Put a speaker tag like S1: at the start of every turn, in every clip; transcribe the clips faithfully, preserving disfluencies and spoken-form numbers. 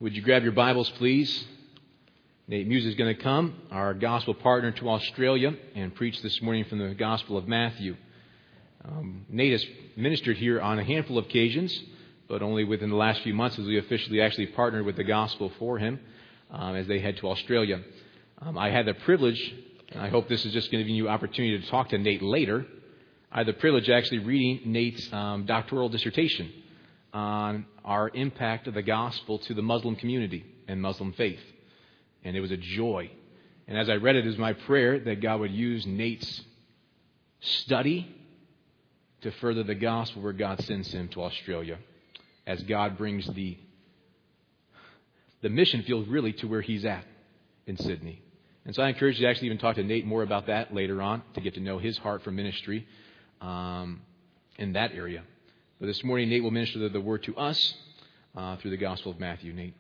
S1: Would you grab your Bibles, please? Nate Muse is going to come, our gospel partner to Australia, and preach this morning from the Gospel of Matthew. Um, Nate has ministered here on a handful of occasions, but only within the last few months as we officially actually partnered with the gospel for him um, as they head to Australia. Um, I had the privilege, and I hope this is just going to give you an opportunity to talk to Nate later. I had the privilege of actually reading Nate's um, doctoral dissertation on our impact of the gospel to the Muslim community and Muslim faith. And it was a joy. And as I read it, it was my prayer that God would use Nate's study to further the gospel where God sends him to Australia, as God brings the the mission field really to where he's at in Sydney. And so I encourage you to actually even talk to Nate more about that later on, to get to know his heart for ministry um, in that area. But this morning, Nate will minister the, the word to us uh, through the Gospel of Matthew. Nate.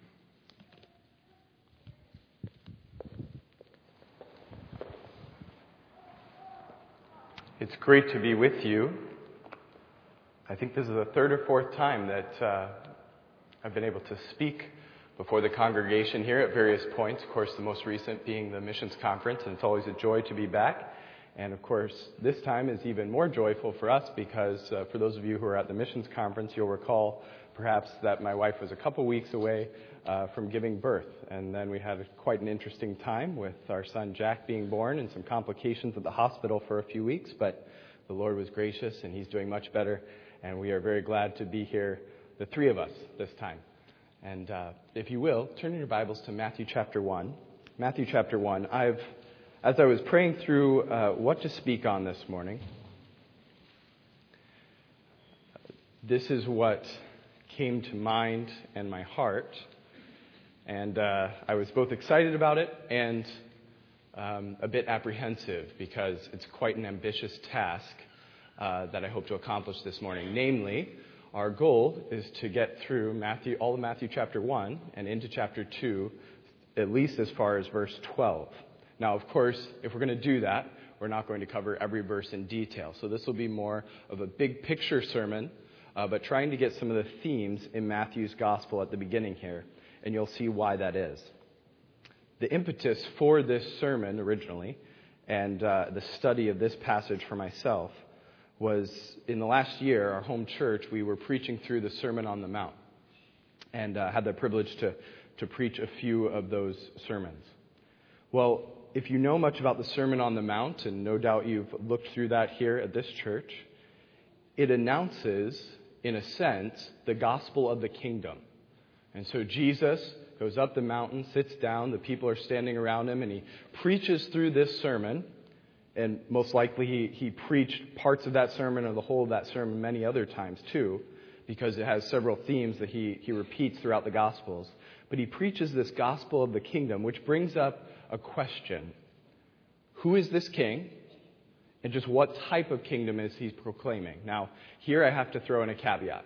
S2: It's great to be with you. I think this is the third or fourth time that uh, I've been able to speak before the congregation here at various points. Of course, the most recent being the missions conference, and it's always a joy to be back. And of course, this time is even more joyful for us because uh, for those of you who are at the missions conference, you'll recall perhaps that my wife was a couple weeks away uh, from giving birth. And then we had quite an interesting time with our son Jack being born and some complications at the hospital for a few weeks. But the Lord was gracious and he's doing much better. And we are very glad to be here, the three of us, this time. And uh, if you will, turn in your Bibles to Matthew chapter one. Matthew chapter one. I've As I was praying through uh, what to speak on this morning, this is what came to mind and my heart. And uh, I was both excited about it and um, a bit apprehensive because it's quite an ambitious task uh, that I hope to accomplish this morning. Namely, our goal is to get through Matthew, all of Matthew chapter one and into chapter two, at least as far as verse twelve. Now, of course, if we're going to do that, we're not going to cover every verse in detail. So this will be more of a big picture sermon, uh, but trying to get some of the themes in Matthew's gospel at the beginning here, and you'll see why that is. The impetus for this sermon originally, and uh, the study of this passage for myself, was in the last year, our home church, we were preaching through the Sermon on the Mount, and uh, had the privilege to, to preach a few of those sermons. Well, if you know much about the Sermon on the Mount, and no doubt you've looked through that here at this church, it announces, in a sense, the gospel of the kingdom. And so Jesus goes up the mountain, sits down, the people are standing around him, and he preaches through this sermon. And most likely he, he preached parts of that sermon or the whole of that sermon many other times too, because it has several themes that he, he repeats throughout the Gospels. But he preaches this gospel of the kingdom, which brings up a question. Who is this king? And just what type of kingdom is he proclaiming? Now, here I have to throw in a caveat.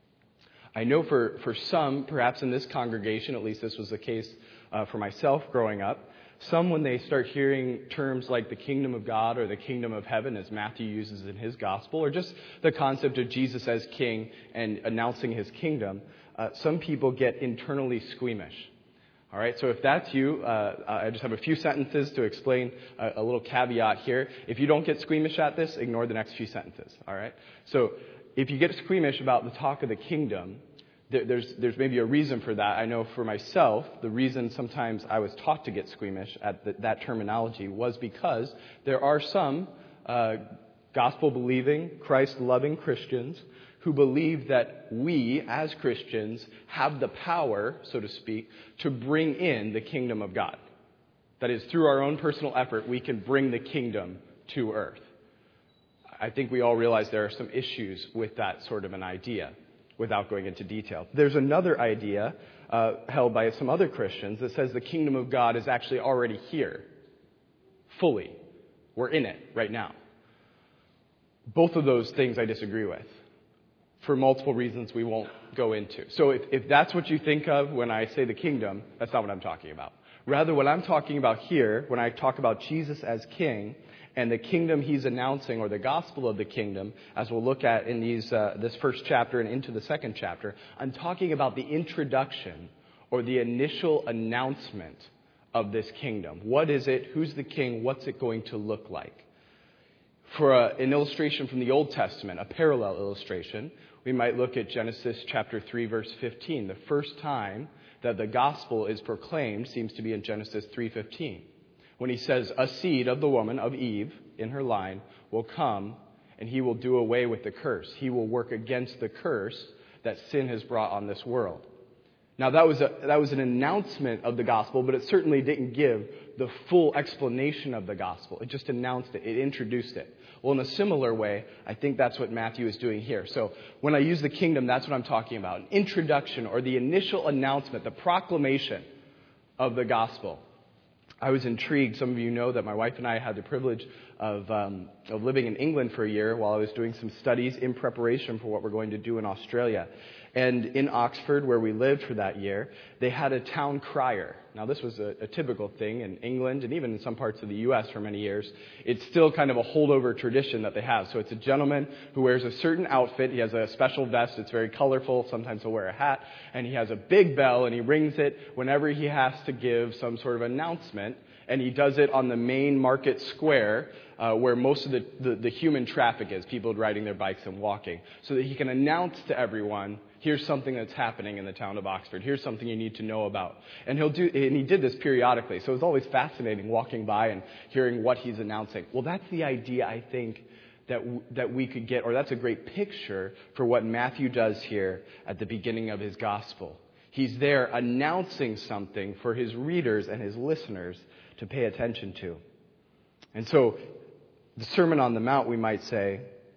S2: I know for, for some, perhaps in this congregation, at least this was the case uh, for myself growing up, some when they start hearing terms like the kingdom of God or the kingdom of heaven, as Matthew uses in his gospel, or just the concept of Jesus as king and announcing his kingdom, uh, some people get internally squeamish. All right, so if that's you, uh, I just have a few sentences to explain a, a little caveat here. If you don't get squeamish at this, ignore the next few sentences. All right, so if you get squeamish about the talk of the kingdom, there, there's there's maybe a reason for that. I know for myself, the reason sometimes I was taught to get squeamish at the, that terminology was because there are some uh, gospel-believing, Christ-loving Christians who believe that we, as Christians, have the power, so to speak, to bring in the kingdom of God. That is, through our own personal effort, we can bring the kingdom to earth. I think we all realize there are some issues with that sort of an idea, without going into detail. There's another idea uh, held by some other Christians that says the kingdom of God is actually already here, fully. We're in it right now. Both of those things I disagree with, for multiple reasons we won't go into. So if, if that's what you think of when I say the kingdom, that's not what I'm talking about. Rather, what I'm talking about here, when I talk about Jesus as king and the kingdom he's announcing, or the gospel of the kingdom, as we'll look at in these uh, this first chapter and into the second chapter, I'm talking about the introduction or the initial announcement of this kingdom. What is it? Who's the king? What's it going to look like? For a, an illustration from the Old Testament, a parallel illustration, we might look at Genesis chapter three, verse fifteen. The first time that the gospel is proclaimed seems to be in Genesis three fifteen, when he says, a seed of the woman, of Eve, in her line, will come, and he will do away with the curse. He will work against the curse that sin has brought on this world. Now, that was a, that was an announcement of the gospel, but it certainly didn't give the full explanation of the gospel. It just announced it. It introduced it. Well, in a similar way, I think that's what Matthew is doing here. So when I use the kingdom, that's what I'm talking about. An introduction, or the initial announcement, the proclamation of the gospel. I was intrigued. Some of you know that my wife and I had the privilege of, um, of living in England for a year while I was doing some studies in preparation for what we're going to do in Australia. And in Oxford, where we lived for that year, they had a town crier. Now, this was a, a typical thing in England and even in some parts of the U S for many years. It's still kind of a holdover tradition that they have. So it's a gentleman who wears a certain outfit. He has a special vest. It's very colorful. Sometimes he'll wear a hat. And he has a big bell, and he rings it whenever he has to give some sort of announcement. And he does it on the main market square uh, where most of the, the, the human traffic is, people riding their bikes and walking, so that he can announce to everyone, here's something that's happening in the town of Oxford. Here's something you need to know about. And he'll do, and he did this periodically. So it was always fascinating walking by and hearing what he's announcing. Well, that's the idea, I think, that w- that we could get, or that's a great picture for what Matthew does here at the beginning of his gospel. He's there announcing something for his readers and his listeners to pay attention to. And so, the Sermon on the Mount, we might say,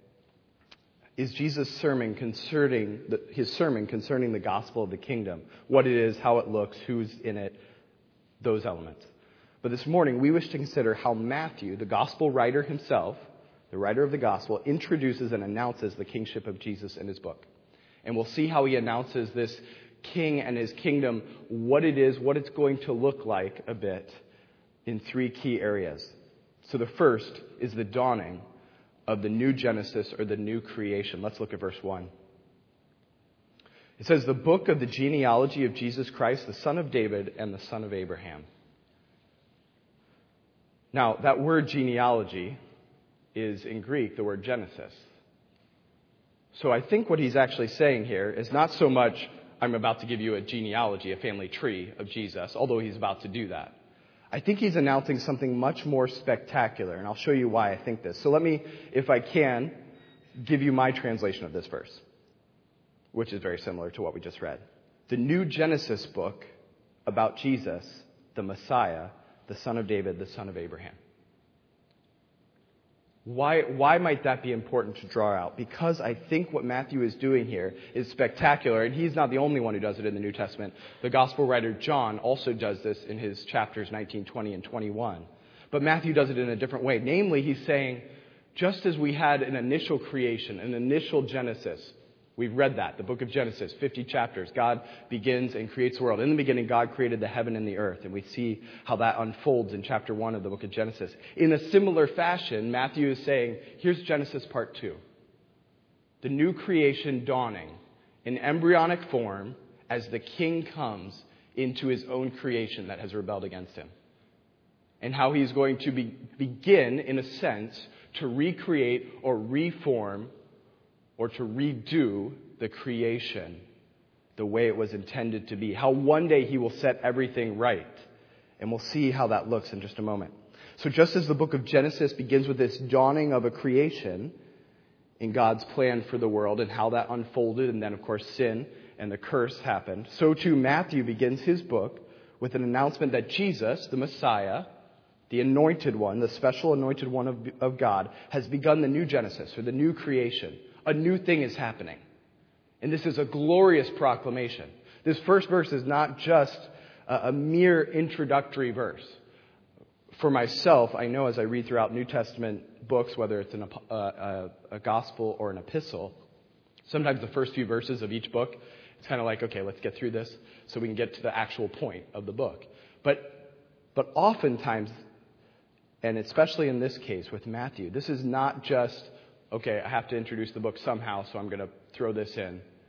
S2: is Jesus' sermon concerning the, his sermon concerning the gospel of the kingdom, what it is, how it looks, who's in it, those elements. But this morning, we wish to consider how Matthew, the gospel writer himself, the writer of the gospel, introduces and announces the kingship of Jesus in his book. And we'll see how he announces this king and his kingdom, what it is, what it's going to look like a bit, in three key areas. So the first is the dawning of the new Genesis, or the new creation. Let's look at verse one. It says, the book of the genealogy of Jesus Christ, the son of David and the son of Abraham. Now, that word genealogy is in Greek the word Genesis. So I think what he's actually saying here is not so much, I'm about to give you a genealogy, a family tree of Jesus, although he's about to do that. I think he's announcing something much more spectacular, and I'll show you why I think this. So let me, if I can, give you my translation of this verse, which is very similar to what we just read. The new Genesis book about Jesus, the Messiah, the son of David, the son of Abraham. Why, why might that be important to draw out? Because I think what Matthew is doing here is spectacular, and he's not the only one who does it in the New Testament. The gospel writer John also does this in his chapters nineteen, twenty, and twenty-one. But Matthew does it in a different way. Namely, he's saying, just as we had an initial creation, an initial Genesis, we've read that, the book of Genesis, fifty chapters. God begins and creates the world. In the beginning, God created the heaven and the earth. And we see how that unfolds in chapter one of the book of Genesis. In a similar fashion, Matthew is saying, here's Genesis part two. The new creation dawning in embryonic form as the king comes into his own creation that has rebelled against him. And how he's going to be, begin, in a sense, to recreate or reform or to redo the creation the way it was intended to be. How one day he will set everything right. And we'll see how that looks in just a moment. So just as the book of Genesis begins with this dawning of a creation in God's plan for the world and how that unfolded, and then of course sin and the curse happened, so too Matthew begins his book with an announcement that Jesus, the Messiah, the anointed one, the special anointed one of, of God, has begun the new Genesis, or the new creation. A new thing is happening. And this is a glorious proclamation. This first verse is not just a, a mere introductory verse. For myself, I know as I read throughout New Testament books, whether it's an, uh, a, a gospel or an epistle, sometimes the first few verses of each book, it's kind of like, okay, let's get through this so we can get to the actual point of the book. But, but oftentimes, and especially in this case with Matthew, this is not just, okay, I have to introduce the book somehow, so I'm going to throw this in.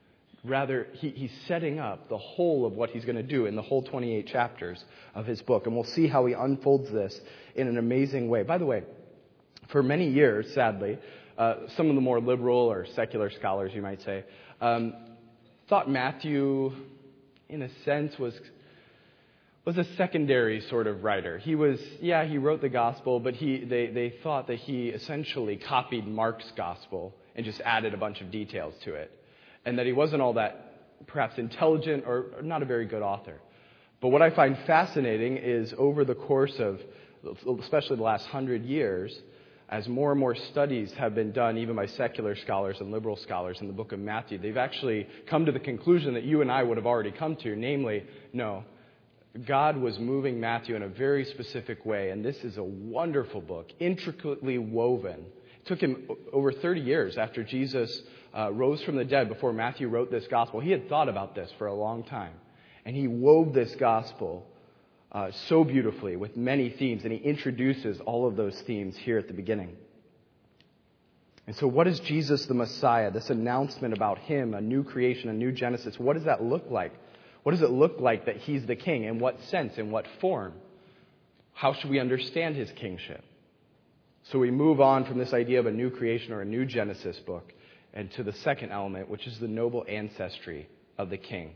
S2: Rather, he, he's setting up the whole of what he's going to do in the whole twenty-eight chapters of his book. And we'll see how he unfolds this in an amazing way. By the way, for many years, sadly, uh, some of the more liberal or secular scholars, you might say, um, thought Matthew, in a sense, was was a secondary sort of writer. He was, yeah, he wrote the gospel, but he they, they thought that he essentially copied Mark's gospel and just added a bunch of details to it. And that he wasn't all that perhaps intelligent or not a very good author. But what I find fascinating is over the course of, especially the last hundred years, as more and more studies have been done, even by secular scholars and liberal scholars in the book of Matthew, they've actually come to the conclusion that you and I would have already come to, namely, no, God was moving Matthew in a very specific way, and this is a wonderful book, intricately woven. It took him over thirty years after Jesus uh, rose from the dead before Matthew wrote this gospel. He had thought about this for a long time, and he wove this gospel uh, so beautifully with many themes, and he introduces all of those themes here at the beginning. And so what is Jesus the Messiah, this announcement about him, a new creation, a new Genesis? What does that look like? What does it look like that he's the king? In what sense? In what form? How should we understand his kingship? So we move on from this idea of a new creation or a new Genesis book and to the second element, which is the noble ancestry of the king.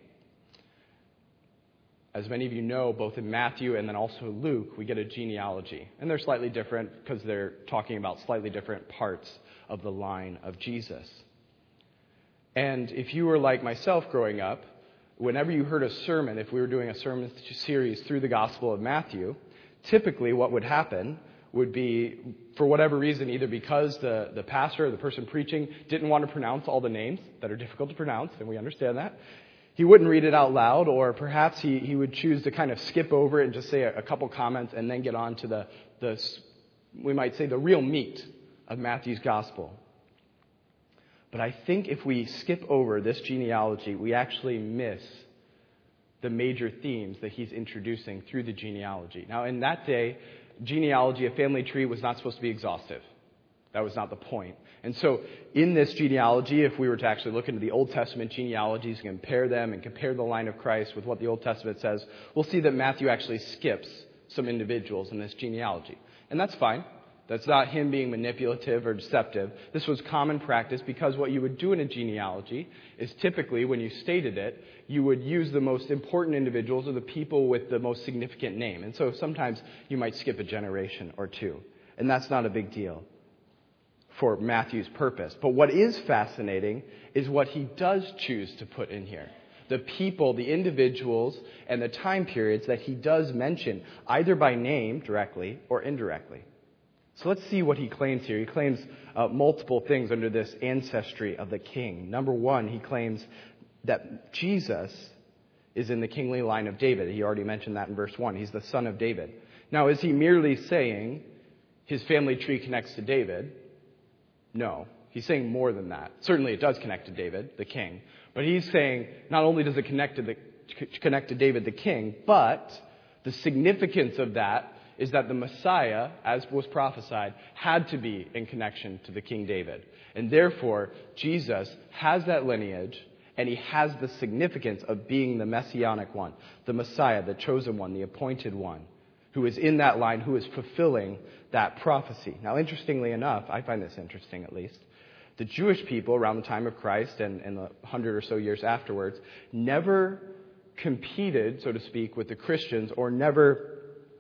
S2: As many of you know, both in Matthew and then also Luke, we get a genealogy. And they're slightly different because they're talking about slightly different parts of the line of Jesus. And if you were like myself growing up, whenever you heard a sermon, if we were doing a sermon series through the Gospel of Matthew, typically what would happen would be, for whatever reason, either because the, the pastor or the person preaching didn't want to pronounce all the names that are difficult to pronounce, and we understand that, he wouldn't read it out loud, or perhaps he, he would choose to kind of skip over it and just say a, a couple comments and then get on to the, the, we might say, the real meat of Matthew's Gospel. But I think if we skip over this genealogy, we actually miss the major themes that he's introducing through the genealogy. Now, in that day, genealogy, a family tree, was not supposed to be exhaustive. That was not the point. And so in this genealogy, if we were to actually look into the Old Testament genealogies and compare them and compare the line of Christ with what the Old Testament says, we'll see that Matthew actually skips some individuals in this genealogy. And that's fine. That's not him being manipulative or deceptive. This was common practice because what you would do in a genealogy is typically, when you stated it, you would use the most important individuals or the people with the most significant name. And so sometimes you might skip a generation or two. And that's not a big deal for Matthew's purpose. But what is fascinating is what he does choose to put in here. The people, the individuals, and the time periods that he does mention, either by name directly or indirectly. So let's see what he claims here. He claims uh, multiple things under this ancestry of the king. Number one, he claims that Jesus is in the kingly line of David. He already mentioned that in verse one. He's the son of David. Now, is he merely saying his family tree connects to David? No. He's saying more than that. Certainly it does connect to David, the king. But he's saying not only does it connect to, the, connect to David, the king, but the significance of that is that the Messiah, as was prophesied, had to be in connection to the King David. And therefore, Jesus has that lineage, and he has the significance of being the Messianic one, the Messiah, the chosen one, the appointed one, who is in that line, who is fulfilling that prophecy. Now, interestingly enough, I find this interesting at least, the Jewish people around the time of Christ and, and the hundred or so years afterwards never competed, so to speak, with the Christians or never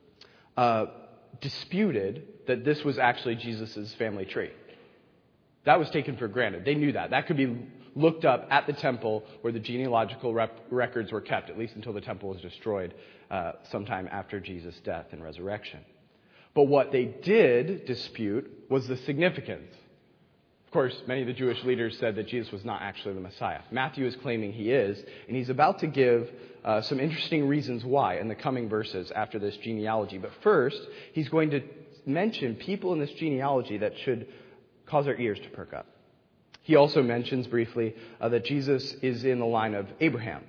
S2: Uh, disputed that this was actually Jesus' family tree. That was taken for granted. They knew that. That could be looked up at the temple where the genealogical rep- records were kept, at least until the temple was destroyed uh, sometime after Jesus' death and resurrection. But what they did dispute was the significance. Of course, many of the Jewish leaders said that Jesus was not actually the Messiah. Matthew is claiming he is, and he's about to give uh, some interesting reasons why in the coming verses after this genealogy. But first, he's going to mention people in this genealogy that should cause our ears to perk up. He also mentions briefly uh, that Jesus is in the line of Abraham.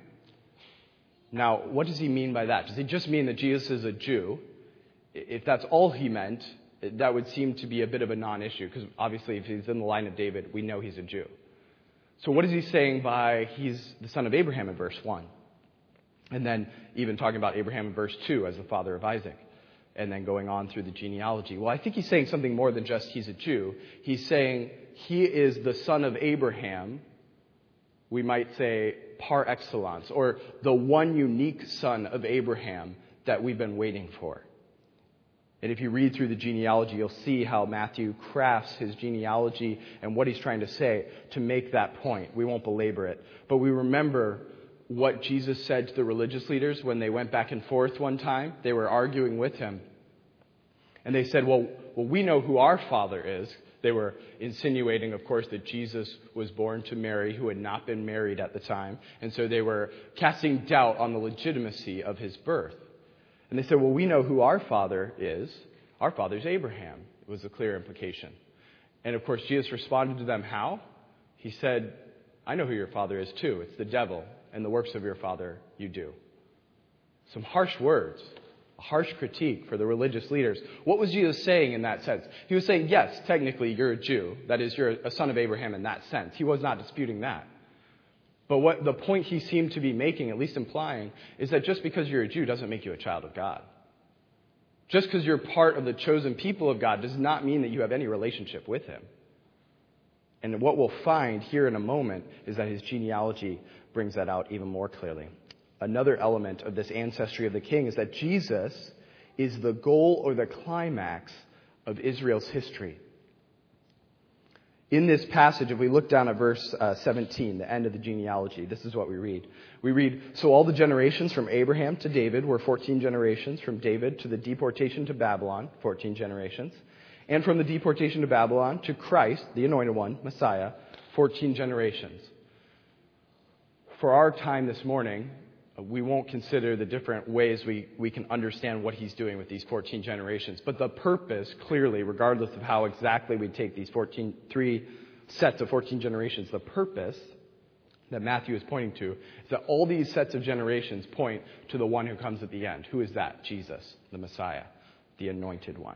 S2: Now, what does he mean by that? Does he just mean that Jesus is a Jew? If that's all he meant, that would seem to be a bit of a non-issue, because obviously if he's in the line of David, we know he's a Jew. So what is he saying by he's the son of Abraham in verse one? And then even talking about Abraham in verse two as the father of Isaac. And then going on through the genealogy. Well, I think he's saying something more than just he's a Jew. He's saying he is the son of Abraham, we might say par excellence, or the one unique son of Abraham that we've been waiting for. And if you read through the genealogy, you'll see how Matthew crafts his genealogy and what he's trying to say to make that point. We won't belabor it. But we remember what Jesus said to the religious leaders when they went back and forth one time. They were arguing with him. And they said, well, well, we know who our father is. They were insinuating, of course, that Jesus was born to Mary, who had not been married at the time. And so they were casting doubt on the legitimacy of his birth. And they said, well, we know who our father is. Our father's Abraham. It was a clear implication. And of course, Jesus responded to them how? He said, I know who your father is too. It's the devil. And the works of your father you do. Some harsh words, a harsh critique for the religious leaders. What was Jesus saying in that sense? He was saying, yes, technically you're a Jew. That is, you're a son of Abraham in that sense. He was not disputing that. But what the point he seemed to be making, at least implying, is that just because you're a Jew doesn't make you a child of God. Just because you're part of the chosen people of God does not mean that you have any relationship with him. And what we'll find here in a moment is that his genealogy brings that out even more clearly. Another element of this ancestry of the king is that Jesus is the goal or the climax of Israel's history. In this passage, if we look down at verse uh, seventeen, the end of the genealogy, this is what we read. We read, so all the generations from Abraham to David were fourteen generations, from David to the deportation to Babylon, fourteen generations, and from the deportation to Babylon to Christ, the anointed one, Messiah, fourteen generations. For our time this morning, we won't consider the different ways we, we can understand what he's doing with these fourteen generations. But the purpose, clearly, regardless of how exactly we take these fourteen, three sets of fourteen generations, the purpose that Matthew is pointing to is that all these sets of generations point to the one who comes at the end. Who is that? Jesus, the Messiah, the anointed one.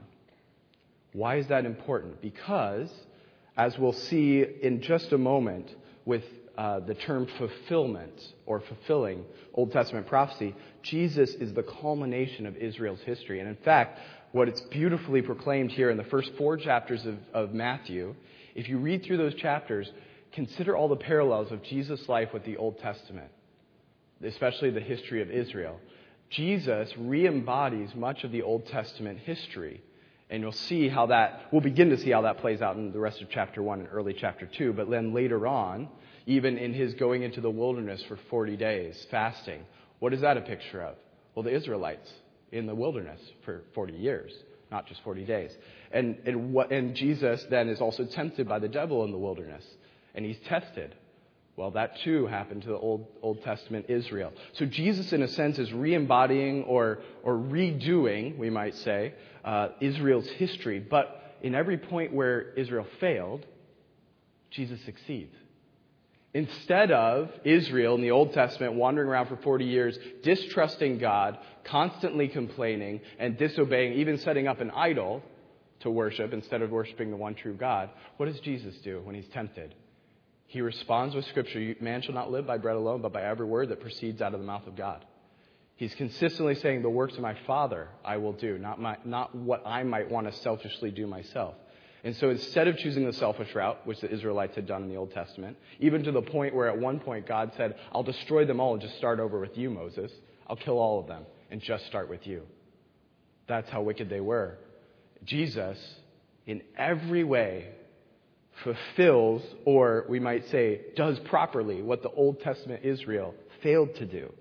S2: Why is that important? Because, as we'll see in just a moment with Uh, the term fulfillment or fulfilling Old Testament prophecy, Jesus is the culmination of Israel's history. And in fact, what it's beautifully proclaimed here in the first four chapters of, of Matthew, if you read through those chapters, consider all the parallels of Jesus' life with the Old Testament, especially the history of Israel. Jesus re-embodies much of the Old Testament history. And you'll see how that, we'll begin to see how that plays out in the rest of chapter one and early chapter two. But then later on, even in his going into the wilderness for forty days, fasting, what is that a picture of? Well, the Israelites in the wilderness for forty years, not just forty days. And, and, what, and Jesus then is also tempted by the devil in the wilderness. And he's tested. Well, that too happened to the Old Old Testament Israel. So Jesus, in a sense, is re-embodying or, or redoing, we might say, uh, Israel's history. But in every point where Israel failed, Jesus succeeds. Instead of Israel in the Old Testament wandering around for forty years, distrusting God, constantly complaining and disobeying, even setting up an idol to worship instead of worshiping the one true God, what does Jesus do when he's tempted? He responds with Scripture, man shall not live by bread alone, but by every word that proceeds out of the mouth of God. He's consistently saying, the works of my Father I will do, not my, not what I might want to selfishly do myself. And so instead of choosing the selfish route, which the Israelites had done in the Old Testament, even to the point where at one point God said, I'll destroy them all and just start over with you, Moses. I'll kill all of them and just start with you. That's how wicked they were. Jesus, in every way, fulfills, or we might say, does properly what the Old Testament Israel failed to do.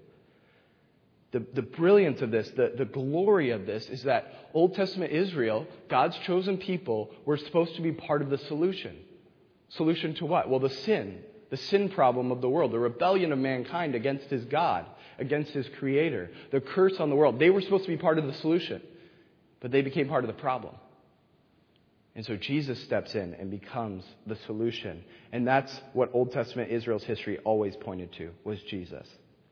S2: The, the brilliance of this, the, the glory of this, is that Old Testament Israel, God's chosen people, were supposed to be part of the solution. Solution to what? Well, the sin. The sin problem of the world. The rebellion of mankind against his God, against his Creator. The curse on the world. They were supposed to be part of the solution, but they became part of the problem. And so Jesus steps in and becomes the solution. And that's what Old Testament Israel's history always pointed to, was Jesus.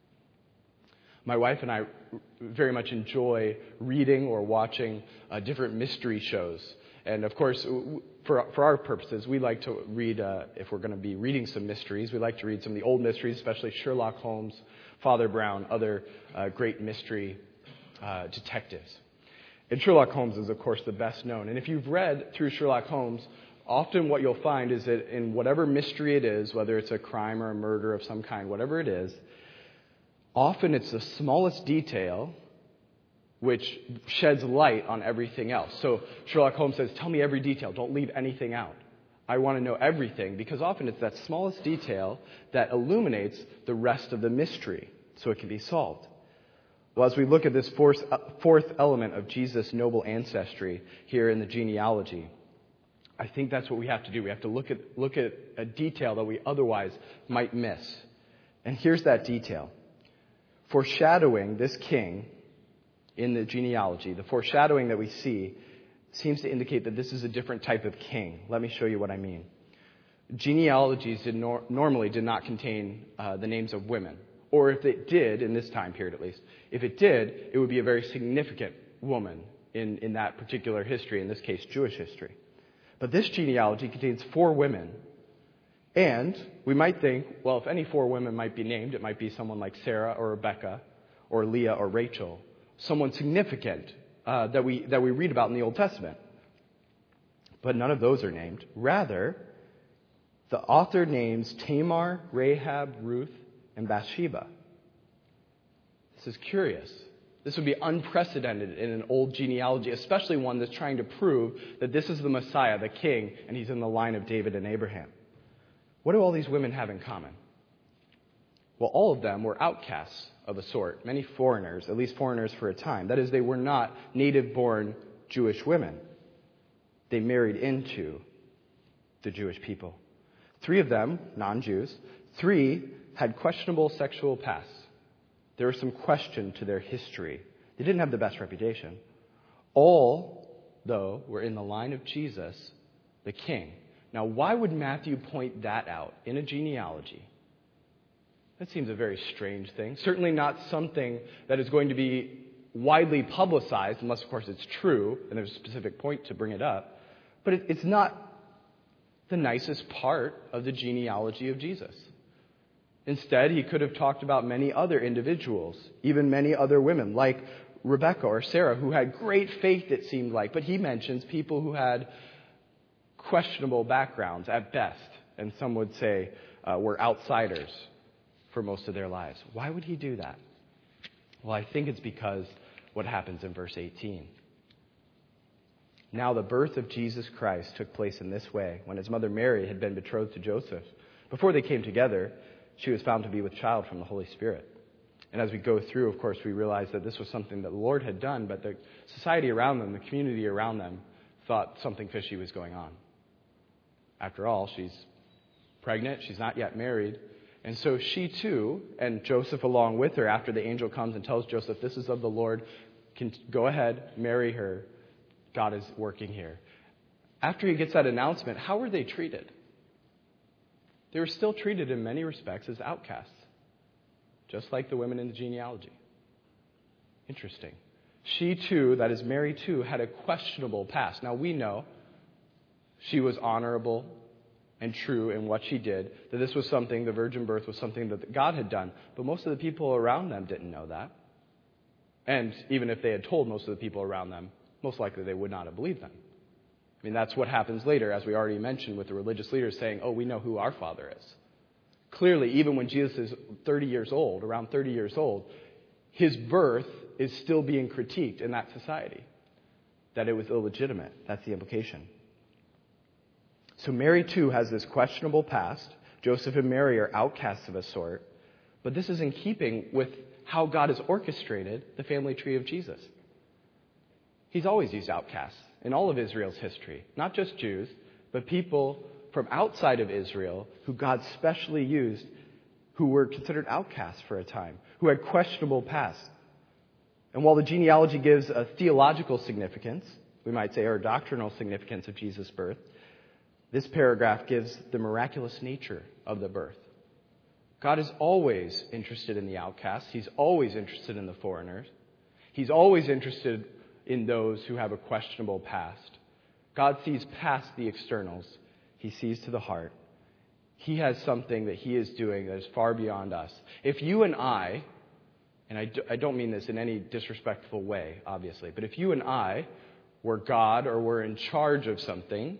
S2: My wife and I very much enjoy reading or watching uh, different mystery shows. And of course, for for our purposes, we like to read, uh, if we're going to be reading some mysteries, we like to read some of the old mysteries, especially Sherlock Holmes, Father Brown, other uh, great mystery uh, detectives. And Sherlock Holmes is, of course, the best known. And if you've read through Sherlock Holmes, often what you'll find is that in whatever mystery it is, whether it's a crime or a murder of some kind, whatever it is, often it's the smallest detail which sheds light on everything else. So Sherlock Holmes says, tell me every detail. Don't leave anything out. I want to know everything, because often it's that smallest detail that illuminates the rest of the mystery so it can be solved. Well, as we look at this fourth, fourth element of Jesus' noble ancestry here in the genealogy, I think that's what we have to do. We have to look at, look at a detail that we otherwise might miss. And here's that detail. Foreshadowing this king in the genealogy, the foreshadowing that we see seems to indicate that this is a different type of king. Let me show you what I mean. Genealogies did nor- normally did not contain uh, the names of women. Or if it did, in this time period at least, if it did, it would be a very significant woman in, in that particular history, in this case, Jewish history. But this genealogy contains four women. And we might think, well, if any four women might be named, it might be someone like Sarah or Rebecca or Leah or Rachel, someone significant uh, that we that we read about in the Old Testament. But none of those are named. Rather, the author names Tamar, Rahab, Ruth, and Bathsheba. This is curious. This would be unprecedented in an old genealogy, especially one that's trying to prove that this is the Messiah, the king, and he's in the line of David and Abraham. What do all these women have in common? Well, all of them were outcasts of a sort, many foreigners, at least foreigners for a time. That is, they were not native-born Jewish women. They married into the Jewish people. Three of them, non-Jews, three had questionable sexual pasts. There was some question to their history. They didn't have the best reputation. All, though, were in the line of Jesus, the king. Now, why would Matthew point that out in a genealogy? That seems a very strange thing. Certainly not something that is going to be widely publicized, unless, of course, it's true, and there's a specific point to bring it up. But it, it's not the nicest part of the genealogy of Jesus. Instead, he could have talked about many other individuals, even many other women, like Rebecca or Sarah, who had great faith, it seemed like. But he mentions people who had questionable backgrounds at best, and some would say uh, were outsiders for most of their lives. Why would he do that? Well, I think it's because what happens in verse eighteen. Now the birth of Jesus Christ took place in this way. When his mother Mary had been betrothed to Joseph, before they came together, she was found to be with child from the Holy Spirit. And as we go through, of course, we realize that this was something that the Lord had done, but the society around them, the community around them, thought something fishy was going on. After all, she's pregnant, she's not yet married. And so she too, and Joseph along with her, after the angel comes and tells Joseph, this is of the Lord, can go ahead, marry her. God is working here. After he gets that announcement, how were they treated? They were still treated in many respects as outcasts, just like the women in the genealogy. Interesting. She too, that is Mary too, had a questionable past. Now we know she was honorable and true in what she did, that this was something, the virgin birth was something that God had done. But most of the people around them didn't know that. And even if they had told most of the people around them, most likely they would not have believed them. I mean, that's what happens later, as we already mentioned, with the religious leaders saying, oh, we know who our Father is. Clearly, even when Jesus is thirty years old, around thirty years old, his birth is still being critiqued in that society, that it was illegitimate. That's the implication. So Mary, too, has this questionable past. Joseph and Mary are outcasts of a sort. But this is in keeping with how God has orchestrated the family tree of Jesus. He's always used outcasts in all of Israel's history. Not just Jews, but people from outside of Israel who God specially used, who were considered outcasts for a time, who had questionable pasts. And while the genealogy gives a theological significance, we might say, or a doctrinal significance of Jesus' birth, this paragraph gives the miraculous nature of the birth. God is always interested in the outcasts. He's always interested in the foreigners. He's always interested in those who have a questionable past. God sees past the externals. He sees to the heart. He has something that he is doing that is far beyond us. If you and I, and I, do, I don't mean this in any disrespectful way, obviously, but if you and I were God or were in charge of something,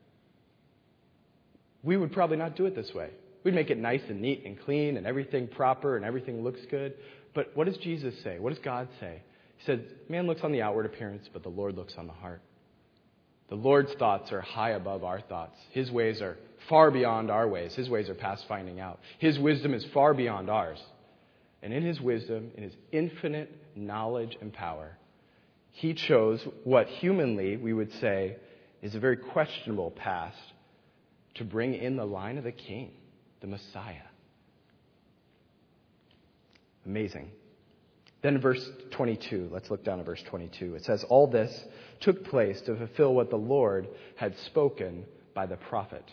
S2: we would probably not do it this way. We'd make it nice and neat and clean and everything proper and everything looks good. But what does Jesus say? What does God say? He says, man looks on the outward appearance, but the Lord looks on the heart. The Lord's thoughts are high above our thoughts. His ways are far beyond our ways. His ways are past finding out. His wisdom is far beyond ours. And in his wisdom, in his infinite knowledge and power, he chose what humanly we would say is a very questionable past to bring in the line of the King, the Messiah. Amazing. Then verse twenty-two, let's look down at verse twenty-two. It says, all this took place to fulfill what the Lord had spoken by the prophet.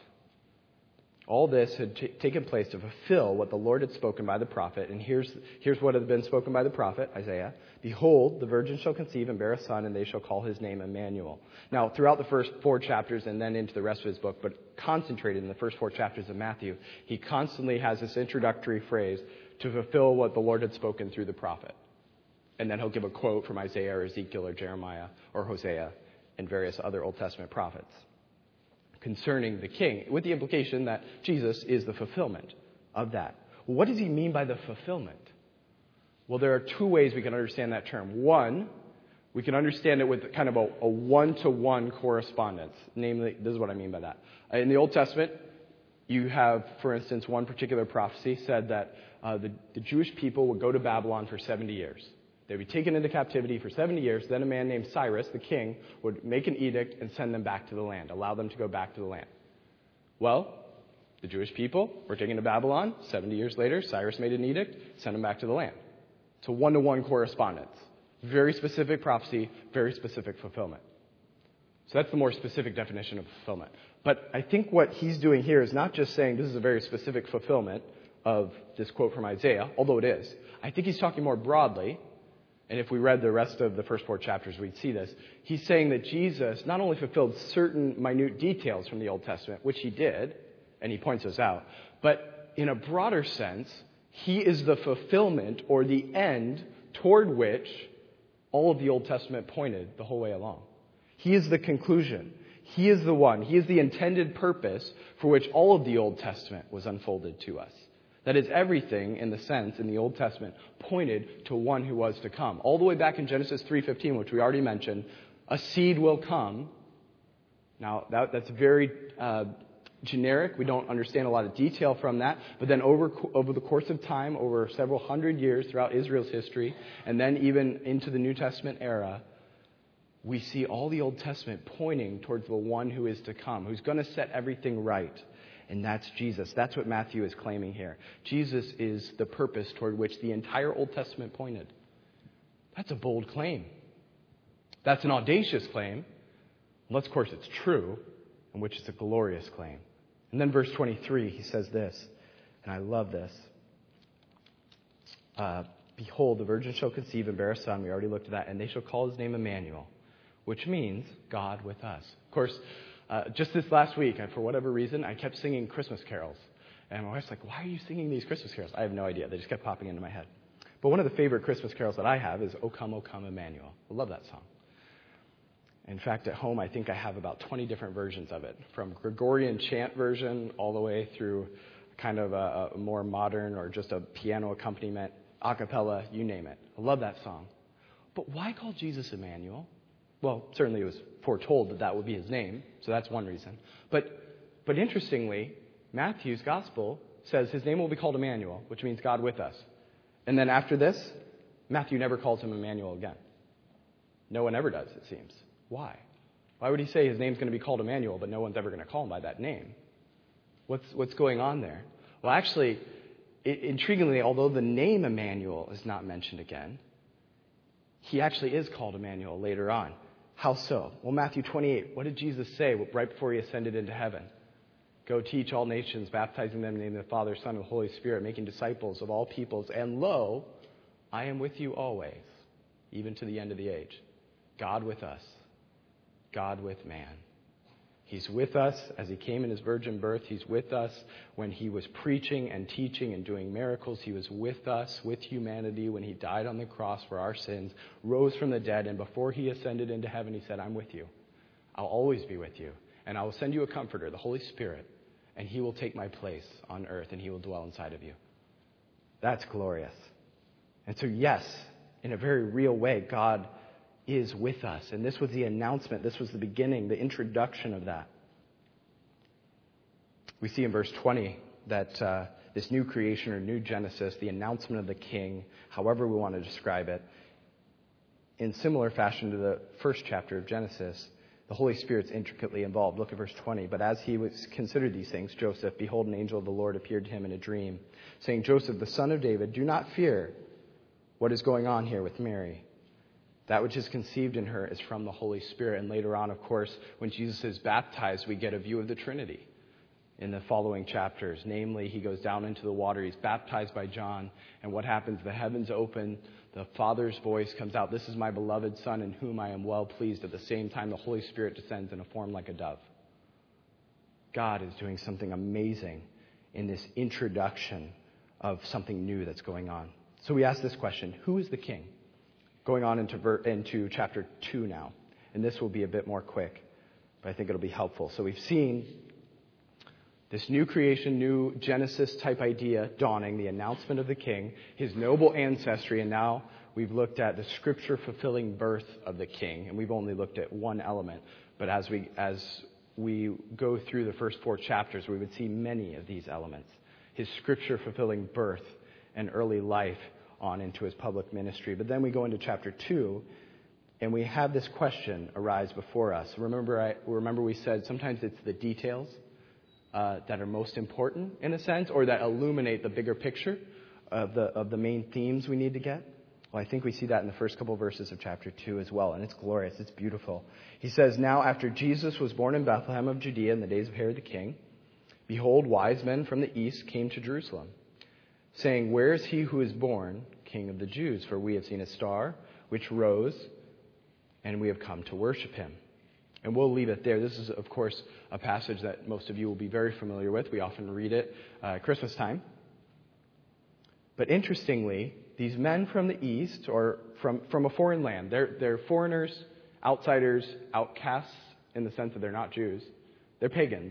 S2: All this had t- taken place to fulfill what the Lord had spoken by the prophet. And here's, here's what had been spoken by the prophet, Isaiah. Behold, the virgin shall conceive and bear a son, and they shall call his name Emmanuel. Now, throughout the first four chapters and then into the rest of his book, but concentrated in the first four chapters of Matthew, he constantly has this introductory phrase, to fulfill what the Lord had spoken through the prophet. And then he'll give a quote from Isaiah or Ezekiel or Jeremiah or Hosea and various other Old Testament prophets concerning the king, with the implication that Jesus is the fulfillment of that. Well, what does he mean by the fulfillment? Well, there are two ways we can understand that term. One, we can understand it with kind of a, a one-to-one correspondence. Namely, this is what I mean by that. In the Old Testament, you have, for instance, one particular prophecy said that uh, the, the Jewish people would go to Babylon for seventy years. They'd be taken into captivity for seventy years. Then a man named Cyrus, the king, would make an edict and send them back to the land, allow them to go back to the land. Well, the Jewish people were taken to Babylon. seventy years later, Cyrus made an edict, sent them back to the land. It's a one-to-one correspondence. Very specific prophecy, very specific fulfillment. So that's the more specific definition of fulfillment. But I think what he's doing here is not just saying this is a very specific fulfillment of this quote from Isaiah, although it is. I think he's talking more broadly. And if we read the rest of the first four chapters, we'd see this. He's saying that Jesus not only fulfilled certain minute details from the Old Testament, which he did, and he points those out, but in a broader sense, he is the fulfillment or the end toward which all of the Old Testament pointed the whole way along. He is the conclusion. He is the one. He is the intended purpose for which all of the Old Testament was unfolded to us. That is, everything, in the sense, in the Old Testament, pointed to one who was to come. All the way back in Genesis three fifteen, which we already mentioned, a seed will come. Now, that, that's very uh, generic. We don't understand a lot of detail from that. But then over, over the course of time, over several hundred years throughout Israel's history, and then even into the New Testament era, we see all the Old Testament pointing towards the one who is to come, who's going to set everything right. And that's Jesus. That's what Matthew is claiming here. Jesus is the purpose toward which the entire Old Testament pointed. That's a bold claim. That's an audacious claim. Unless, of course, it's true, in which it's a glorious claim. And then verse twenty-three, he says this, and I love this. Uh, Behold, the virgin shall conceive and bear a son. We already looked at that. And they shall call his name Emmanuel, which means God with us. Of course, Uh, just this last week, for whatever reason, I kept singing Christmas carols. And my wife's like, why are you singing these Christmas carols? I have no idea. They just kept popping into my head. But one of the favorite Christmas carols that I have is O Come, O Come, Emmanuel. I love that song. In fact, at home, I think I have about twenty different versions of it, from Gregorian chant version all the way through kind of a, a more modern or just a piano accompaniment, a cappella, you name it. I love that song. But why call Jesus Emmanuel? Well, certainly it was foretold that that would be his name, so that's one reason. But but interestingly, Matthew's gospel says his name will be called Emmanuel, which means God with us. And then after this, Matthew never calls him Emmanuel again. No one ever does, it seems. Why? Why would he say his name's going to be called Emmanuel, but no one's ever going to call him by that name? What's what's going on there? Well, actually, it, intriguingly, although the name Emmanuel is not mentioned again, he actually is called Emmanuel later on. How so? Well, Matthew twenty-eight, what did Jesus say right before he ascended into heaven? Go teach all nations, baptizing them in the name of the Father, Son, and the Holy Spirit, making disciples of all peoples. And lo, I am with you always, even to the end of the age. God with us. God with man. He's with us as he came in his virgin birth. He's with us when he was preaching and teaching and doing miracles. He was with us, with humanity, when he died on the cross for our sins, rose from the dead, and before he ascended into heaven, he said, I'm with you. I'll always be with you. And I will send you a comforter, the Holy Spirit, and he will take my place on earth, and he will dwell inside of you. That's glorious. And so, yes, in a very real way, God is with us. And this was the announcement. This was the beginning, the introduction of that. We see in verse twenty that uh, this new creation or new Genesis, the announcement of the King, however we want to describe it, in similar fashion to the first chapter of Genesis, the Holy Spirit's intricately involved. Look at verse twenty. But as he was considered these things, Joseph, behold, an angel of the Lord appeared to him in a dream, saying, Joseph, the son of David, do not fear what is going on here with Mary. That which is conceived in her is from the Holy Spirit. And later on, of course, when Jesus is baptized, we get a view of the Trinity in the following chapters. Namely, he goes down into the water. He's baptized by John. And what happens? The heavens open. The Father's voice comes out. This is my beloved Son in whom I am well pleased. At the same time, the Holy Spirit descends in a form like a dove. God is doing something amazing in this introduction of something new that's going on. So we ask this question, who is the King? Going on into, ver- into chapter two now. And this will be a bit more quick, but I think it'll be helpful. So we've seen this new creation, new Genesis type idea dawning, the announcement of the King, his noble ancestry, and now we've looked at the scripture fulfilling birth of the King, and we've only looked at one element. But as we as we go through the first four chapters, we would see many of these elements. His scripture fulfilling birth and early life on into his public ministry. But then we go into chapter two, and we have this question arise before us. Remember, I, remember we said sometimes it's the details uh, that are most important, in a sense, or that illuminate the bigger picture of the of the main themes we need to get. Well, I think we see that in the first couple verses of chapter two as well, and it's glorious, it's beautiful. He says, now after Jesus was born in Bethlehem of Judea in the days of Herod the king, behold, wise men from the east came to Jerusalem, saying, where is he who is born King of the Jews? For we have seen a star which rose, and we have come to worship him. And we'll leave it there. This is, of course, a passage that most of you will be very familiar with. We often read it uh, at Christmas time. But interestingly, these men from the east, or from, from a foreign land, they're, they're foreigners, outsiders, outcasts, in the sense that they're not Jews. They're pagans.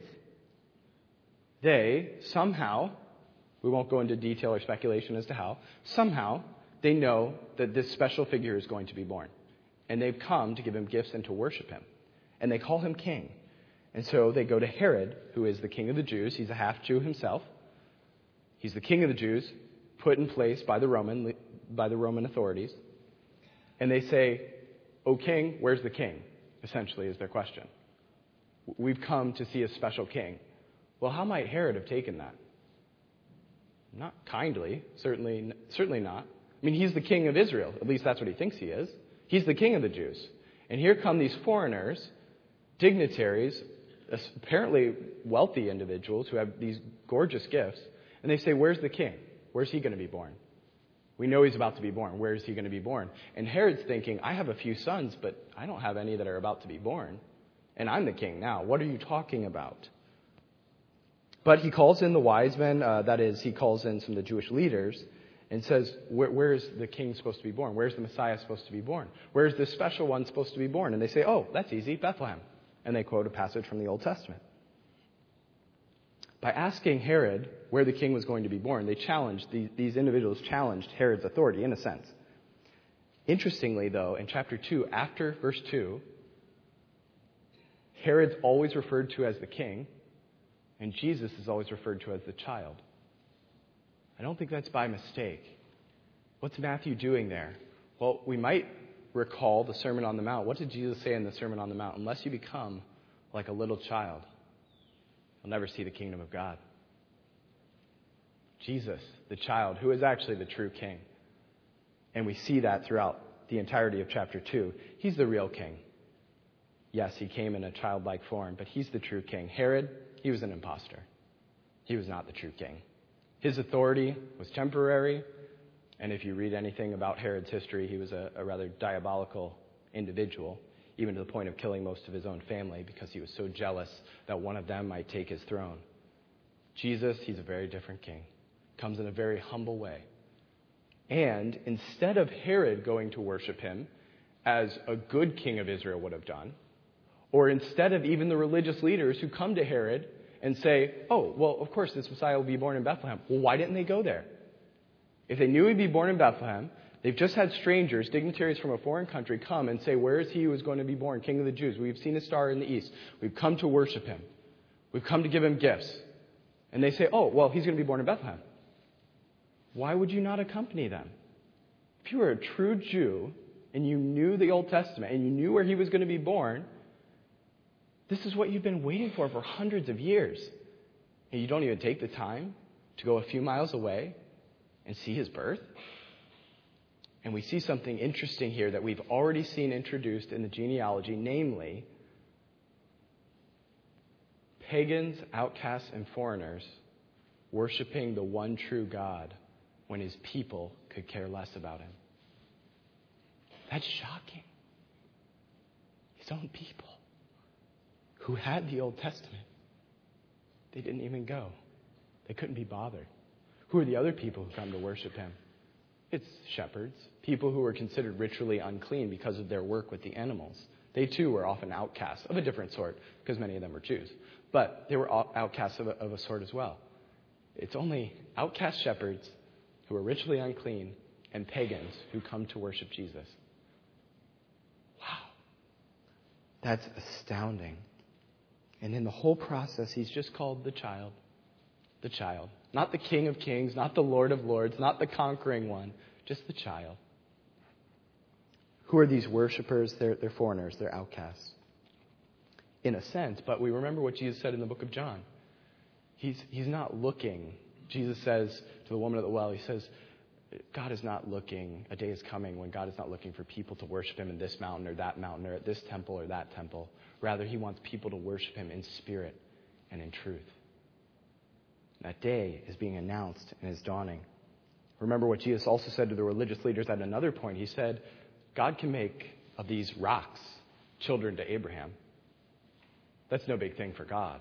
S2: They somehow, we won't go into detail or speculation as to how, somehow they know that this special figure is going to be born. And they've come to give him gifts and to worship him. And they call him king. And so they go to Herod, who is the king of the Jews. He's a half-Jew himself. He's the king of the Jews, put in place by the Roman by the Roman authorities. And they say, O king, where's the king? Essentially is their question. We've come to see a special king. Well, how might Herod have taken that? Not kindly, certainly, certainly not. I mean, he's the king of Israel. At least that's what he thinks he is. He's the king of the Jews. And here come these foreigners, dignitaries, apparently wealthy individuals who have these gorgeous gifts. And they say, where's the king? Where's he going to be born? We know he's about to be born. Where is he going to be born? And Herod's thinking, I have a few sons, but I don't have any that are about to be born. And I'm the king now. What are you talking about? But he calls in the wise men, uh, that is, he calls in some of the Jewish leaders and says, where, where is the king supposed to be born? Where's the Messiah supposed to be born? Where's this special one supposed to be born? And they say, oh, that's easy, Bethlehem. And they quote a passage from the Old Testament. By asking Herod where the king was going to be born, they challenged, these, these individuals challenged Herod's authority, in a sense. Interestingly, though, in chapter two, after verse two, Herod's always referred to as the king, and Jesus is always referred to as the child. I don't think that's by mistake. What's Matthew doing there? Well, we might recall the Sermon on the Mount. What did Jesus say in the Sermon on the Mount? Unless you become like a little child, you'll never see the kingdom of God. Jesus, the child, who is actually the true king. And we see that throughout the entirety of chapter two. He's the real king. Yes, he came in a childlike form, but he's the true king. Herod, he was an imposter. He was not the true king. His authority was temporary, and if you read anything about Herod's history, he was a, a rather diabolical individual. even to the point of killing most of his own family because he was so jealous that one of them might take his throne. Jesus, he's a very different king. Comes in a very humble way. And instead of Herod going to worship him, as a good king of Israel would have done, or instead of even the religious leaders who come to Herod and say, oh, well, of course, this Messiah will be born in Bethlehem. Well, why didn't they go there? If they knew he'd be born in Bethlehem, they've just had strangers, dignitaries from a foreign country, come and say, where is he who is going to be born, King of the Jews? We've seen his star in the east. We've come to worship him. We've come to give him gifts. And they say, oh, well, he's going to be born in Bethlehem. Why would you not accompany them? If you were a true Jew and you knew the Old Testament and you knew where he was going to be born, this is what you've been waiting for for hundreds of years. And you don't even take the time to go a few miles away and see his birth? And we see something interesting here that we've already seen introduced in the genealogy, namely, pagans, outcasts, and foreigners worshiping the one true God when his people could care less about him. That's shocking. His own people who had the Old Testament, they didn't even go. They couldn't be bothered. Who are the other people who come to worship him? It's shepherds, people who were considered ritually unclean because of their work with the animals. They too were often outcasts of a different sort, because many of them were Jews. But they were outcasts of a, of a sort as well. It's only outcast shepherds who are ritually unclean and pagans who come to worship Jesus. Wow. That's astounding. And in the whole process, he's just called the child. The child. Not the King of Kings, not the Lord of Lords, not the conquering one, just the child. Who are these worshipers? They're, they're foreigners, they're outcasts. In a sense, but we remember what Jesus said in the book of John. He's, he's not looking. Jesus says to the woman at the well, he says, God is not looking, a day is coming when God is not looking for people to worship him in this mountain or that mountain or at this temple or that temple. Rather, he wants people to worship him in spirit and in truth. That day is being announced and is dawning. Remember what Jesus also said to the religious leaders at another point. He said, God can make of these rocks children to Abraham. That's no big thing for God.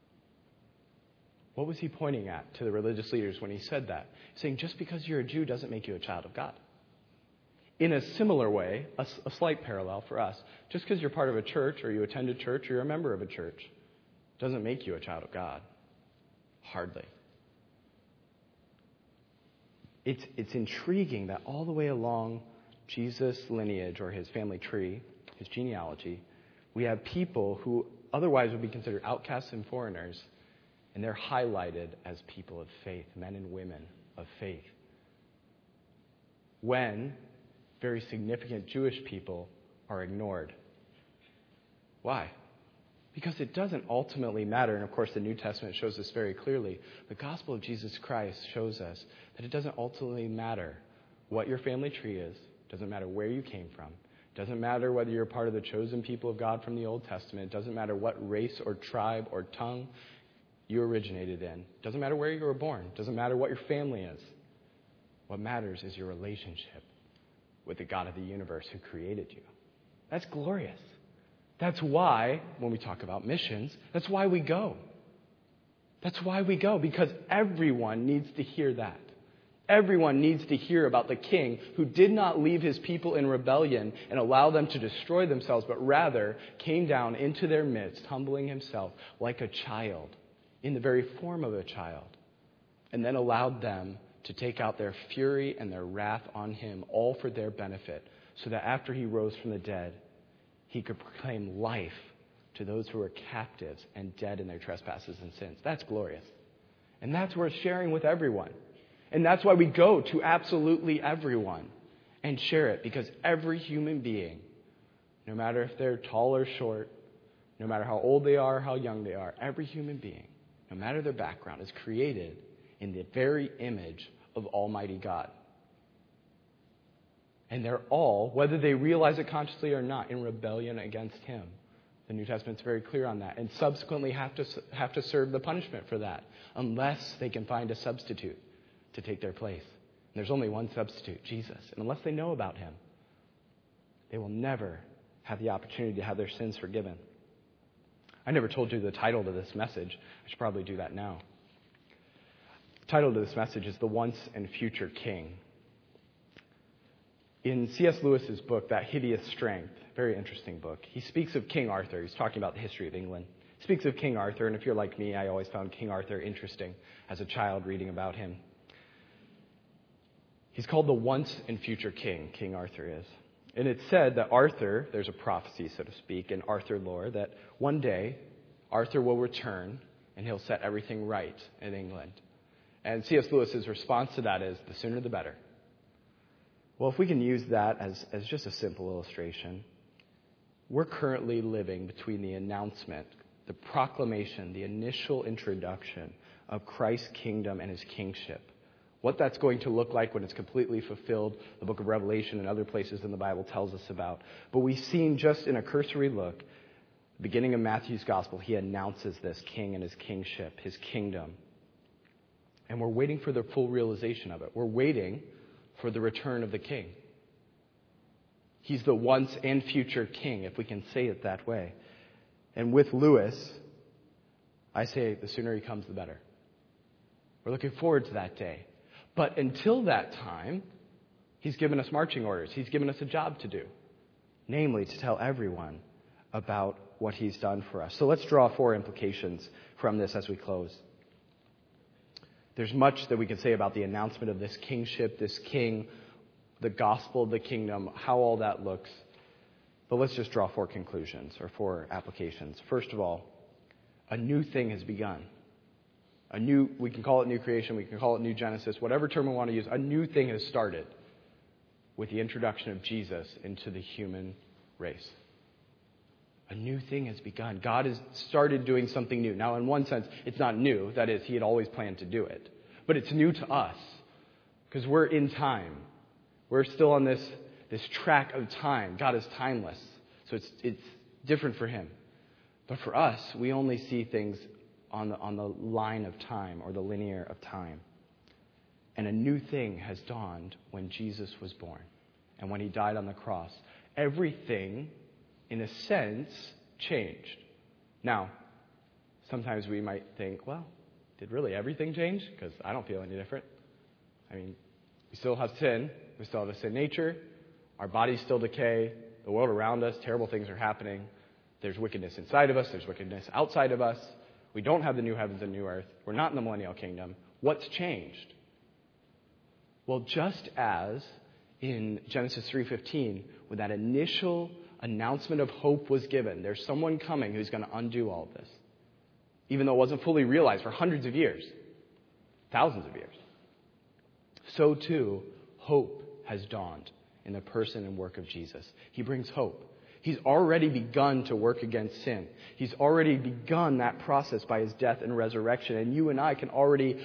S2: What was he pointing at to the religious leaders when he said that? He's saying, just because you're a Jew doesn't make you a child of God. In a similar way, a, a slight parallel for us, just because you're part of a church or you attend a church or you're a member of a church doesn't make you a child of God. Hardly. It's, it's intriguing that all the way along Jesus' lineage or his family tree, his genealogy, we have people who otherwise would be considered outcasts and foreigners, and they're highlighted as people of faith, men and women of faith. When very significant Jewish people are ignored. Why? Because it doesn't ultimately matter, and of course the New Testament shows this very clearly. The gospel of Jesus Christ shows us that it doesn't ultimately matter what your family tree is. It doesn't matter where you came from. It doesn't matter whether you're part of the chosen people of God from the Old Testament. It doesn't matter what race or tribe or tongue you originated in. It doesn't matter where you were born. It doesn't matter what your family is. What matters is your relationship with the God of the universe who created you. That's glorious. That's why, when we talk about missions, that's why we go. That's why we go, because everyone needs to hear that. Everyone needs to hear about the king who did not leave his people in rebellion and allow them to destroy themselves, but rather came down into their midst, humbling himself like a child, in the very form of a child, and then allowed them to take out their fury and their wrath on him, all for their benefit, so that after he rose from the dead, he could proclaim life to those who are captives and dead in their trespasses and sins. That's glorious. And that's worth sharing with everyone. And that's why we go to absolutely everyone and share it, because every human being, no matter if they're tall or short, no matter how old they are, how young they are, every human being, no matter their background, is created in the very image of Almighty God. And they're all, whether they realize it consciously or not, in rebellion against him. The New Testament's very clear on that. And subsequently have to have to serve the punishment for that, unless they can find a substitute to take their place. And there's only one substitute, Jesus. And unless they know about him, they will never have the opportunity to have their sins forgiven. I never told you the title to this message. I should probably do that now. The title to this message is The Once and Future King. In C S Lewis's book, That Hideous Strength, very interesting book, he speaks of King Arthur. He's talking about the history of England. He speaks of King Arthur, and if you're like me, I always found King Arthur interesting as a child reading about him. He's called the once and future king, King Arthur is. And it's said that Arthur, there's a prophecy, so to speak, in Arthur lore, that one day Arthur will return and he'll set everything right in England. And C S Lewis's response to that is, the sooner the better. Well, if we can use that as, as just a simple illustration, we're currently living between the announcement, the proclamation, the initial introduction of Christ's kingdom and his kingship. What that's going to look like when it's completely fulfilled, the book of Revelation and other places in the Bible tells us about. But we've seen just in a cursory look, beginning of Matthew's gospel, he announces this king and his kingship, his kingdom. And we're waiting for the full realization of it. We're waiting for the return of the king. He's the once and future king, if we can say it that way. And with Lewis, I say the sooner he comes, the better. We're looking forward to that day. But until that time, he's given us marching orders. He's given us a job to do, namely to tell everyone about what he's done for us. So let's draw four implications from this as we close. There's much that we can say about the announcement of this kingship, this king, the gospel of the kingdom, how all that looks. But let's just draw four conclusions or four applications. First of all, a new thing has begun. A new, we can call it new creation, we can call it new Genesis, whatever term we want to use, a new thing has started with the introduction of Jesus into the human race. A new thing has begun. God has started doing something new. Now, in one sense, it's not new. That is, he had always planned to do it. But it's new to us because we're in time. We're still on this, this track of time. God is timeless. So it's, it's different for him. But for us, we only see things on the, on the line of time or the linear of time. And a new thing has dawned when Jesus was born and when he died on the cross. Everything, in a sense, changed. Now, sometimes we might think, well, did really everything change? Because I don't feel any different. I mean, we still have sin. We still have a sin nature. Our bodies still decay. The world around us, terrible things are happening. There's wickedness inside of us. There's wickedness outside of us. We don't have the new heavens and new earth. We're not in the millennial kingdom. What's changed? Well, just as in Genesis three fifteen, when that initial announcement of hope was given, there's someone coming who's going to undo all of this, even though it wasn't fully realized for hundreds of years, thousands of years. So too, hope has dawned in the person and work of Jesus. He brings hope. He's already begun to work against sin. He's already begun that process by his death and resurrection. And you and I can already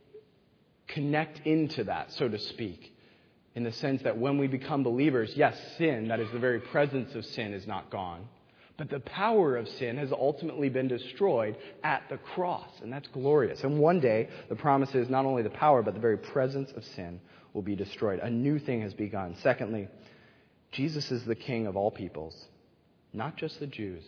S2: connect into that, so to speak, in the sense that when we become believers, yes, sin, that is the very presence of sin, is not gone. But the power of sin has ultimately been destroyed at the cross. And that's glorious. And one day, the promise is not only the power, but the very presence of sin will be destroyed. A new thing has begun. Secondly, Jesus is the King of all peoples, not just the Jews.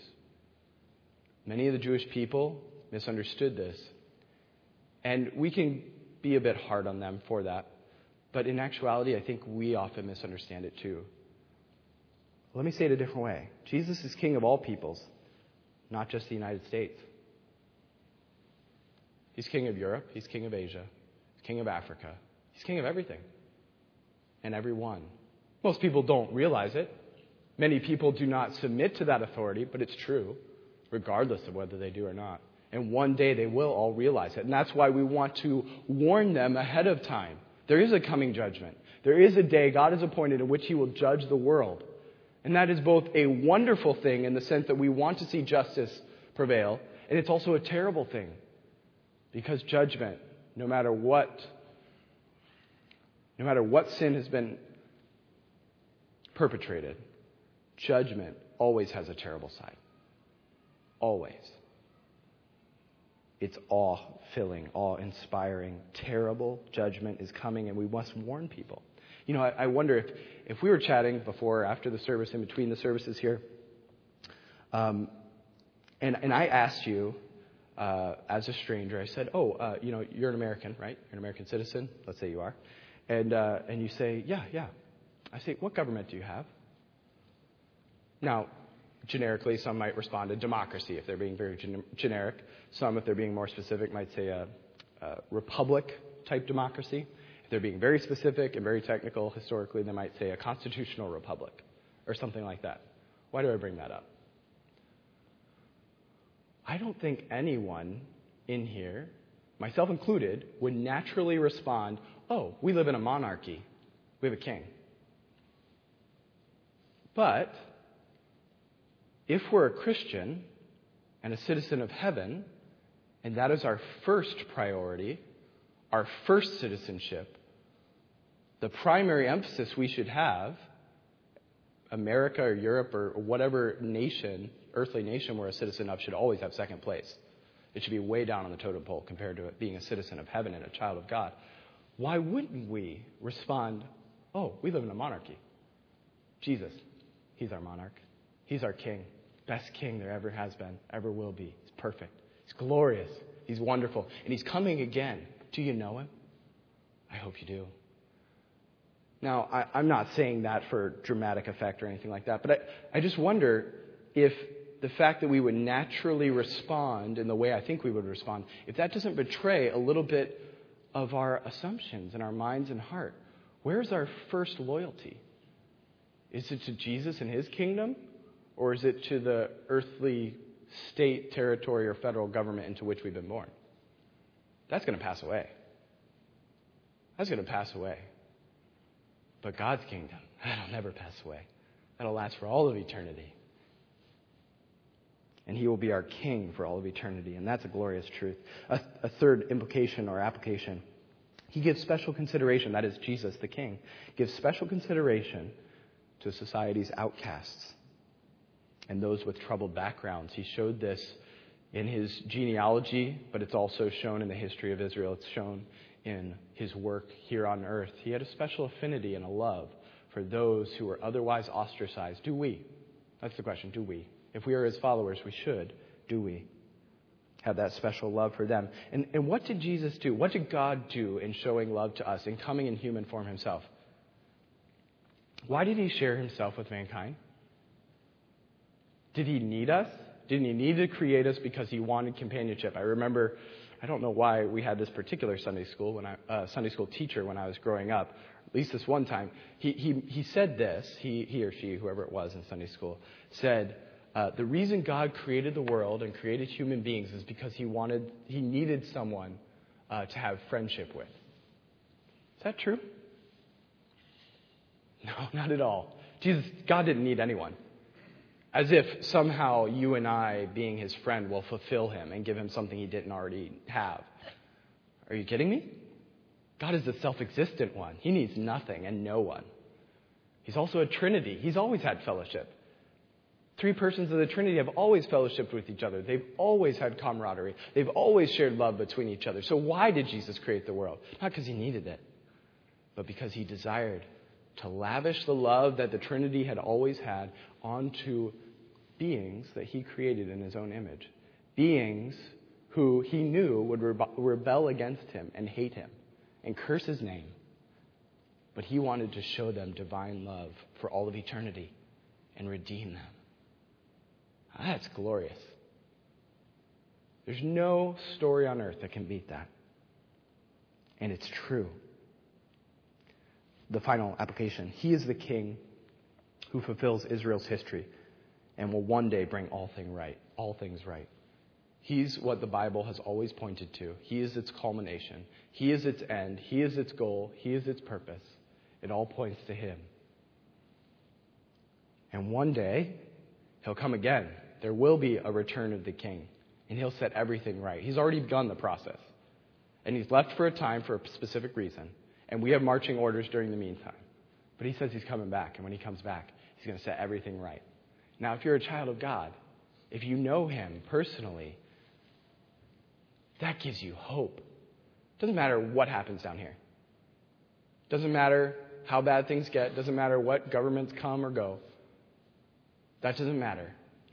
S2: Many of the Jewish people misunderstood this. And we can be a bit hard on them for that. But in actuality, I think we often misunderstand it too. Let me say it a different way. Jesus is King of all peoples, not just the United States. He's King of Europe. He's King of Asia. He's King of Africa. He's King of everything and everyone. Most people don't realize it. Many people do not submit to that authority, but it's true, regardless of whether they do or not. And one day they will all realize it. And that's why we want to warn them ahead of time. There is a coming judgment. There is a day God has appointed in which he will judge the world. And that is both a wonderful thing in the sense that we want to see justice prevail, and it's also a terrible thing. Because judgment, no matter what, no matter what sin has been perpetrated, judgment always has a terrible side. Always. It's awe-filling, awe-inspiring. Terrible judgment is coming, and we must warn people. You know, I, I wonder if, if we were chatting before or after the service, in between the services here, Um, and, and I asked you, uh, as a stranger, I said, oh, uh, you know, you're an American, right? You're an American citizen. Let's say you are. And, uh, and you say, yeah, yeah. I say, what government do you have? Now, generically, some might respond to democracy if they're being very gen- generic. Some, if they're being more specific, might say a, a republic-type democracy. If they're being very specific and very technical, historically, they might say a constitutional republic or something like that. Why do I bring that up? I don't think anyone in here, myself included, would naturally respond, oh, we live in a monarchy. We have a king. But if we're a Christian and a citizen of heaven, and that is our first priority, our first citizenship, the primary emphasis we should have, America or Europe or whatever nation, earthly nation we're a citizen of, should always have second place. It should be way down on the totem pole compared to being a citizen of heaven and a child of God. Why wouldn't we respond, oh, we live in a monarchy. Jesus, he's our monarch. He's our king. Best king there ever has been, ever will be. He's perfect. He's glorious. He's wonderful. And he's coming again. Do you know him? I hope you do. Now, I, I'm not saying that for dramatic effect or anything like that, but I, I just wonder if the fact that we would naturally respond in the way I think we would respond, if that doesn't betray a little bit of our assumptions in our minds and heart. Where's our first loyalty? Is it to Jesus and his kingdom? Or is it to the earthly state, territory, or federal government into which we've been born? That's going to pass away. That's going to pass away. But God's kingdom, that'll never pass away. That'll last for all of eternity. And he will be our king for all of eternity. And that's a glorious truth. A, a third implication or application. He gives special consideration, that is Jesus, the king, gives special consideration to society's outcasts and those with troubled backgrounds. He showed this in his genealogy, but it's also shown in the history of Israel. It's shown in his work here on earth. He had a special affinity and a love for those who were otherwise ostracized. Do we? That's the question. Do we? If we are his followers, we should. Do we have that special love for them? And, and what did Jesus do? What did God do in showing love to us, in coming in human form himself? Why did he share himself with mankind? Did he need us? Didn't he need to create us because he wanted companionship? I remember, I don't know why we had this particular Sunday school when I uh, Sunday school teacher when I was growing up. At least this one time, he he he said this. He he or she, whoever it was in Sunday school, said uh, the reason God created the world and created human beings is because he wanted he needed someone uh, to have friendship with. Is that true? No, not at all. Jesus, God didn't need anyone. As if somehow you and I, being his friend, will fulfill him and give him something he didn't already have. Are you kidding me? God is the self-existent one. He needs nothing and no one. He's also a Trinity. He's always had fellowship. Three persons of the Trinity have always fellowshiped with each other. They've always had camaraderie. They've always shared love between each other. So why did Jesus create the world? Not because he needed it, but because he desired to lavish the love that the Trinity had always had onto beings that he created in his own image. Beings who he knew would rebel against him and hate him and curse his name. But he wanted to show them divine love for all of eternity and redeem them. That's glorious. There's no story on earth that can beat that. And it's true. The final application. He is the king who fulfills Israel's history and will one day bring all thing right, all things right. He's what the Bible has always pointed to. He is its culmination. He is its end. He is its goal. He is its purpose. It all points to him. And one day, he'll come again. There will be a return of the king, and he'll set everything right. He's already begun the process. And he's left for a time for a specific reason. And we have marching orders during the meantime. But he says he's coming back. And when he comes back, he's going to set everything right. Now, if you're a child of God, if you know him personally, that gives you hope. It doesn't matter what happens down here. It doesn't matter how bad things get. It doesn't matter what governments come or go. That doesn't matter.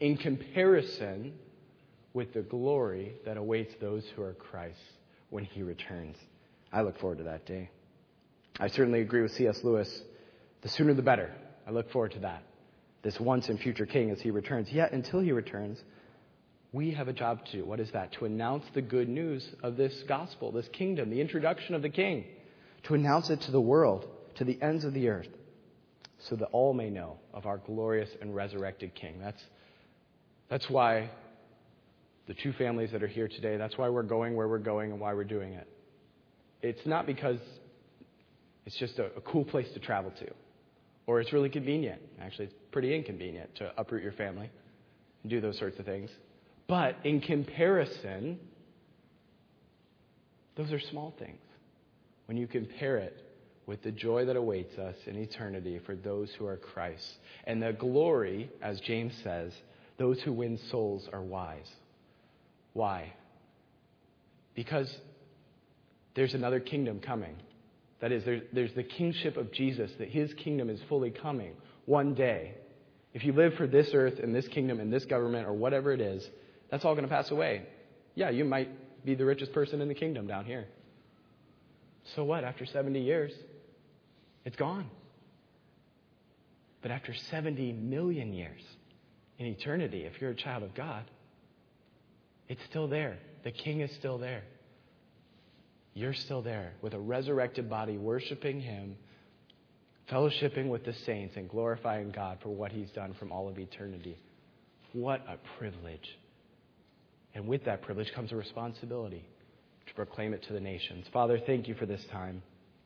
S2: in comparison with the glory that awaits those who are Christ's when he returns. I look forward to that day. I certainly agree with C S Lewis. The sooner the better. I look forward to that. This once and future king as he returns. Yet until he returns, we have a job to do. What is that? To announce the good news of this gospel, this kingdom, the introduction of the king. To announce it to the world, to the ends of the earth, so that all may know of our glorious and resurrected king. That's, that's why the two families that are here today, that's why we're going where we're going and why we're doing it. It's not because it's just a, a cool place to travel to, or it's really convenient. Actually, it's pretty inconvenient to uproot your family and do those sorts of things. But in comparison, those are small things. When you compare it with the joy that awaits us in eternity for those who are Christ. And the glory, as James says, those who win souls are wise. Why? Because there's another kingdom coming. That is, there, there's the kingship of Jesus, that his kingdom is fully coming one day. If you live for this earth and this kingdom and this government or whatever it is, that's all going to pass away. Yeah, you might be the richest person in the kingdom down here. So what? After seventy years, it's gone. But after seventy million years in eternity, if you're a child of God, it's still there. The king is still there. You're still there with a resurrected body, worshiping him, fellowshipping with the saints, and glorifying God for what he's done from all of eternity. What a privilege. And with that privilege comes a responsibility to proclaim it to the nations. Father, thank you for this time.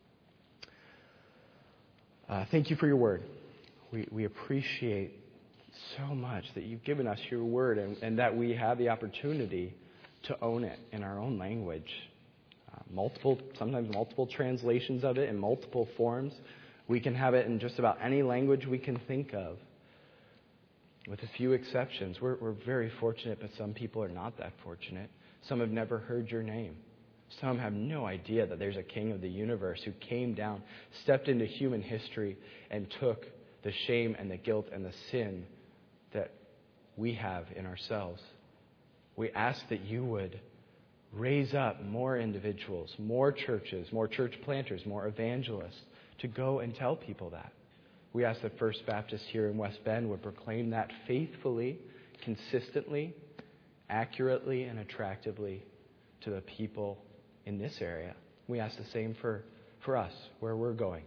S2: Uh, thank you for your word. We, we appreciate so much that you've given us your word and, and that we have the opportunity to own it in our own language. Uh, multiple, sometimes multiple translations of it in multiple forms. We can have it in just about any language we can think of, with a few exceptions. We're, we're very fortunate, but some people are not that fortunate. Some have never heard your name. Some have no idea that there's a king of the universe who came down, stepped into human history, and took the shame and the guilt and the sin that we have in ourselves. We ask that you would raise up more individuals, more churches, more church planters, more evangelists to go and tell people that. We ask that First Baptist here in West Bend would proclaim that faithfully, consistently, accurately, and attractively to the people in this area. We ask the same for, for us, where we're going.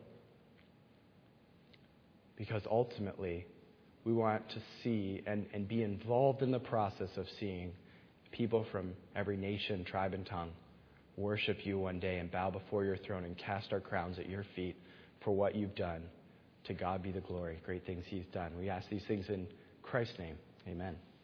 S2: Because ultimately, we want to see and, and be involved in the process of seeing people from every nation, tribe, and tongue worship you one day and bow before your throne and cast our crowns at your feet for what you've done. To God be the glory, great things he's done. We ask these things in Christ's name. Amen.